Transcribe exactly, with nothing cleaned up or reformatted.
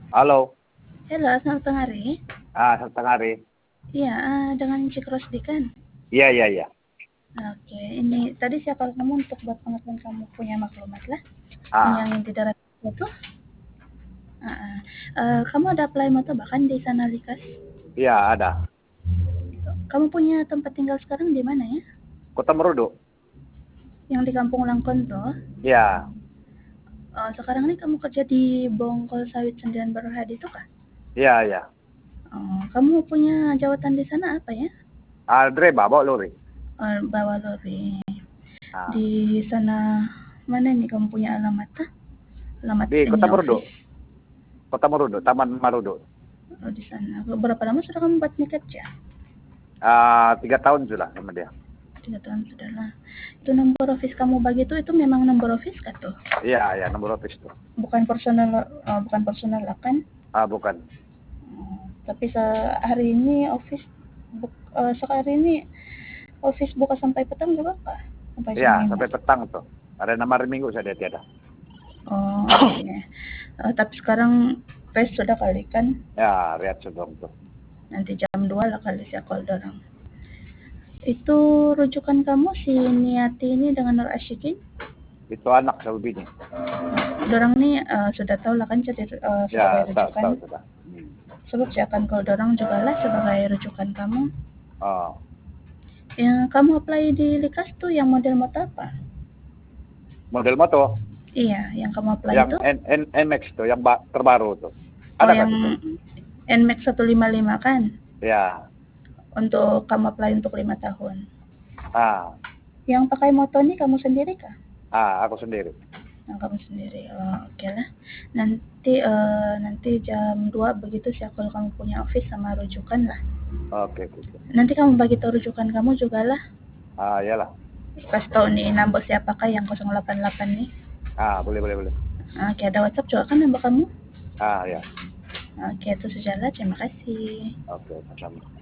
Halo. Halo, selamat tengah hari. Ah, selamat tengah hari. Iya, uh, dengan Cik Rosdi kan? Iya, iya, iya. Oke, ini tadi siapa kamu untuk buat pengetahuan kamu punya maklumat lah. Ah. Yang di darat itu. Uh, uh, uh, kamu ada apply motor bahkan di sana Likas? Iya, ada. Kamu punya tempat tinggal sekarang di mana ya? Kota Merudu. Yang di Kampung Langkon toh? Iya. Uh, sekarang ini kamu kerja di Bongkol Sawit Sendian Berhadi itu kah? Iya, iya. Oh, kamu punya jawatan di sana apa ya? Ah, driver bawa lori. Oh, bawa lori. Ah. Di sana mana nih kamu punya alamat? Alamat Di Kota ini Merudu. office. Kota Merudu, Taman Merudu. Oh, di sana. Berapa lama sudah kamu buat nih kerja? Ah, tiga tahun sudah sama dia. Tiga tahun sudah lah. Itu nomor office kamu bagi itu itu memang nomor office kah tuh? Iya, iya, nomor office tuh. Bukan personal, uh, bukan personal kan? Ah, bukan. Uh, tapi sehari ini office buk, uh, sehari ini office buka sampai petang juga kah? Sampai jam Iya, lima. sampai petang tuh. Ada nama hari Minggu saya tiada. Oh, oke. Okay. Uh, tapi sekarang rest sudah kali kan? Ya, lihat sedang tuh. Nanti jam dua lah kali saya call dorang. Itu rujukan kamu si Niati ini dengan Nur Asyikin? Itu anak sama bini. Dorang nih uh, sudah tahu lah kan jadi uh, sebagai Ya, tahu, rujukan. tahu sudah. Hmm. Sebab saya akan call dorang juga lah sebagai rujukan kamu. Oh. Yang kamu apply di Likas tuh yang model motor apa? Model motor? Iya, yang kamu apply yang itu? Yang N N M X tuh, yang ba- terbaru tuh. Oh, Ada yang N Max seratus lima puluh lima kan? Ya. Untuk kamu apply untuk lima tahun. Ah. Yang pakai motor nih kamu sendiri kah? Ah, aku sendiri. Nah, kamu sendiri. Oh, oke okay lah. Nanti uh, nanti jam dua begitu sih kalau kamu punya office sama rujukan lah. Oke, okay, oke. Okay. Nanti kamu bagi tahu rujukan kamu juga lah. Ah, iyalah. Kasih tahu nih nambah siapakah yang nol delapan delapan nih. Ah, boleh, boleh, boleh. Oke, okay, ada WhatsApp juga kan nambah kamu? Ah, ya. Oke, okay, itu sajalah. Terima kasih. Oke, okay, sama.